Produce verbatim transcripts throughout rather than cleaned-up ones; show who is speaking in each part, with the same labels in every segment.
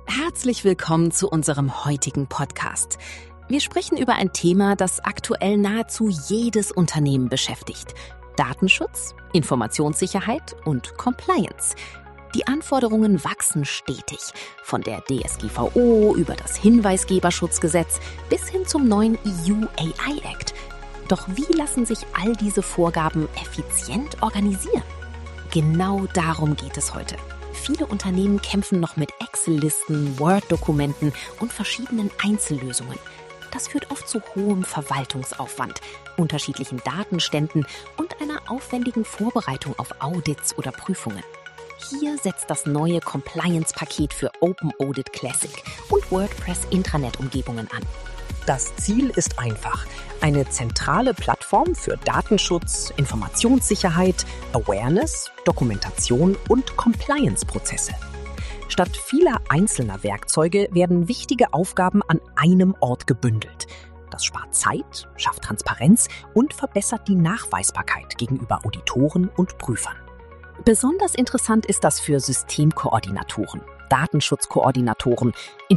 Speaker 1: Herzlich willkommen zu unserem heutigen Podcast. Wir sprechen über ein Thema, das aktuell nahezu jedes Unternehmen beschäftigt. Datenschutz, Informationssicherheit und Compliance. Die Anforderungen wachsen stetig, von der D S G V O über das Hinweisgeberschutzgesetz bis hin zum neuen E U A I Act. Doch wie lassen sich all diese Vorgaben effizient organisieren? Genau darum geht es heute. Viele Unternehmen kämpfen noch mit Excel-Listen, Word-Dokumenten und verschiedenen Einzellösungen. Das führt oft zu hohem Verwaltungsaufwand, unterschiedlichen Datenständen und einer aufwendigen Vorbereitung auf Audits oder Prüfungen. Hier setzt das neue Compliance-Paket für Open Audit Classic und WordPress Intranet-Umgebungen an.
Speaker 2: Das Ziel ist einfach: eine zentrale Plattform für Datenschutz, Informationssicherheit, Awareness, Dokumentation und Compliance-Prozesse. Statt vieler einzelner Werkzeuge werden wichtige Aufgaben an einem Ort gebündelt. Das spart Zeit, schafft Transparenz und verbessert die Nachweisbarkeit gegenüber Auditoren und Prüfern.
Speaker 1: Besonders interessant ist das für Systemkoordinatoren, Datenschutzkoordinatoren,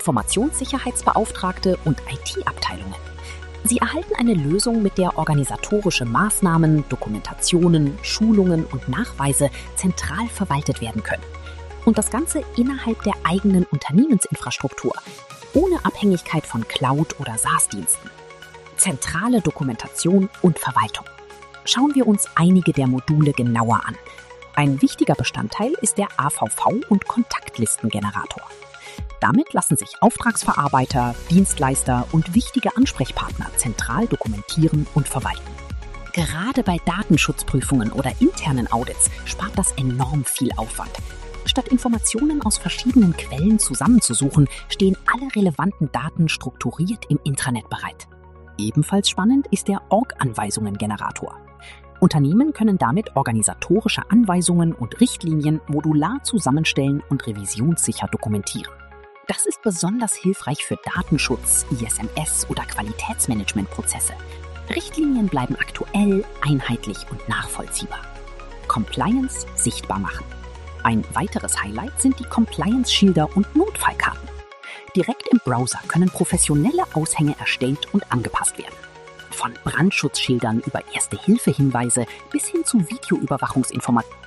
Speaker 1: Informationssicherheitsbeauftragte und I T-Abteilungen. Sie erhalten eine Lösung, mit der organisatorische Maßnahmen, Dokumentationen, Schulungen und Nachweise zentral verwaltet werden können. Und das Ganze innerhalb der eigenen Unternehmensinfrastruktur, ohne Abhängigkeit von Cloud- oder SaaS-Diensten. Zentrale Dokumentation und Verwaltung. Schauen wir uns einige der Module genauer an. Ein wichtiger Bestandteil ist der A V V- und Kontaktlistengenerator. Damit lassen sich Auftragsverarbeiter, Dienstleister und wichtige Ansprechpartner zentral dokumentieren und verwalten. Gerade bei Datenschutzprüfungen oder internen Audits spart das enorm viel Aufwand. Statt Informationen aus verschiedenen Quellen zusammenzusuchen, stehen alle relevanten Daten strukturiert im Intranet bereit. Ebenfalls spannend ist der Org-Anweisungen-Generator. Unternehmen können damit organisatorische Anweisungen und Richtlinien modular zusammenstellen und revisionssicher dokumentieren. Das ist besonders hilfreich für Datenschutz, I S M S oder Qualitätsmanagementprozesse. Richtlinien bleiben aktuell, einheitlich und nachvollziehbar. Compliance sichtbar machen. Ein weiteres Highlight sind die Compliance-Schilder und Notfallkarten. Direkt im Browser können professionelle Aushänge erstellt und angepasst werden. Von Brandschutzschildern über Erste-Hilfe-Hinweise bis hin zu Videoüberwachungsinformationen